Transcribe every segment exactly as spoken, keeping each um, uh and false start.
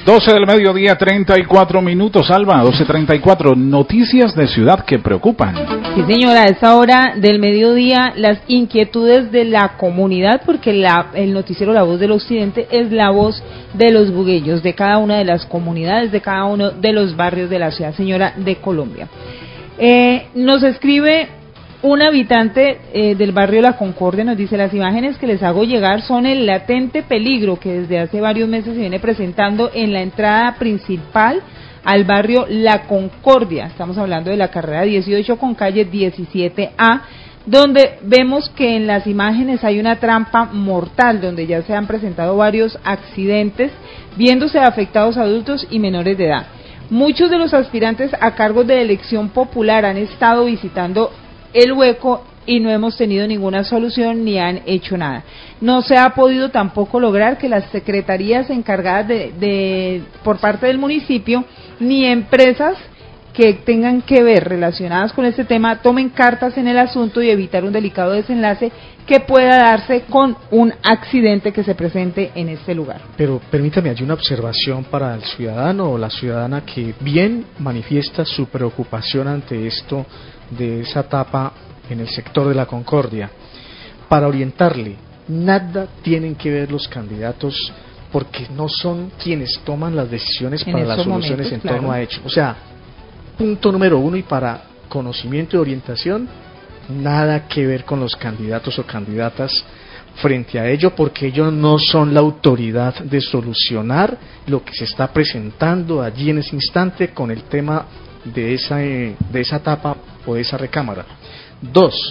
doce del mediodía, treinta y cuatro minutos, Alba, doce treinta y cuatro, noticias de ciudad que preocupan. Sí, señora, a esta hora del mediodía, las inquietudes de la comunidad, porque la, el noticiero La Voz del Occidente es la voz de los bugueños, de cada una de las comunidades, de cada uno de los barrios de la ciudad, señora, de Colombia. Eh, nos escribe un habitante eh, del barrio La Concordia, nos dice: las imágenes que les hago llegar son el latente peligro que desde hace varios meses se viene presentando en la entrada principal al barrio La Concordia. Estamos hablando de la carrera dieciocho con calle diecisiete A, donde vemos que en las imágenes hay una trampa mortal, donde ya se han presentado varios accidentes, viéndose afectados adultos y menores de edad. Muchos de los aspirantes a cargos de elección popular han estado visitando el hueco y no hemos tenido ninguna solución ni han hecho nada. No se ha podido tampoco lograr que las secretarías encargadas de, de por parte del municipio ni empresas que tengan que ver relacionadas con este tema tomen cartas en el asunto y evitar un delicado desenlace que pueda darse con un accidente que se presente en este lugar. Pero permítame, hay una observación para el ciudadano o la ciudadana que bien manifiesta su preocupación ante esto de esa etapa en el sector de la Concordia. Para orientarle, nada tienen que ver los candidatos, porque no son quienes toman las decisiones para las soluciones momentos, en claro. torno a hecho. O sea, punto número uno, y para conocimiento y orientación, nada que ver con los candidatos o candidatas frente a ello, porque ellos no son la autoridad de solucionar lo que se está presentando allí en ese instante con el tema de esa, de esa etapa o de esa recámara. Dos,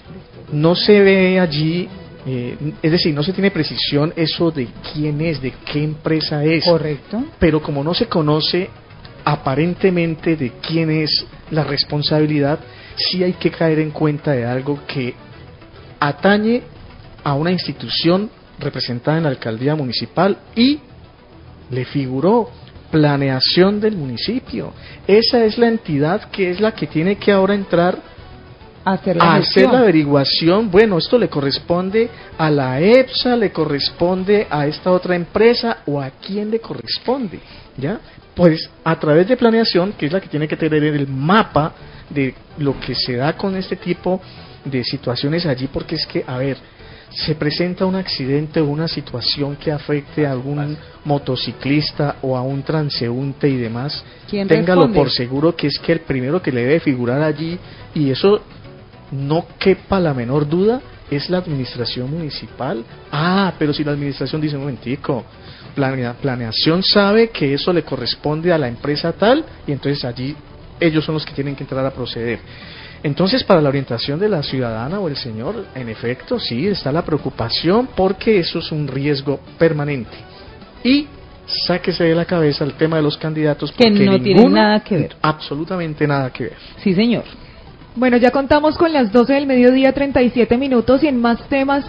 no se ve allí, eh, es decir, no se tiene precisión eso de quién es, de qué empresa es. Correcto. Pero como no se conoce aparentemente de quién es la responsabilidad, sí hay que caer en cuenta de algo que atañe a una institución representada en la alcaldía municipal y le figuró planeación del municipio. Esa es la entidad que es la que tiene que ahora entrar a hacer la, a hacer la averiguación. Bueno, esto le corresponde a la EPSA, le corresponde a esta otra empresa, o a quién le corresponde, ¿ya? Pues a través de planeación, que es la que tiene que tener el mapa de lo que se da con este tipo de situaciones allí, porque es que, a ver, se presenta un accidente o una situación que afecte a algún motociclista o a un transeúnte y demás, téngalo responde? Por seguro que es que el primero que le debe figurar allí, y eso no quepa la menor duda, es la administración municipal. Ah, pero si la administración dice: un momentico, planea, planeación sabe que eso le corresponde a la empresa tal, y entonces allí ellos son los que tienen que entrar a proceder. Entonces, para la orientación de la ciudadana o el señor, en efecto, sí, está la preocupación, porque eso es un riesgo permanente. Y sáquese de la cabeza el tema de los candidatos, porque que no tienen nada que ver. Absolutamente nada que ver. Sí, señor. Bueno, ya contamos con las doce del mediodía, treinta y siete minutos, y en más temas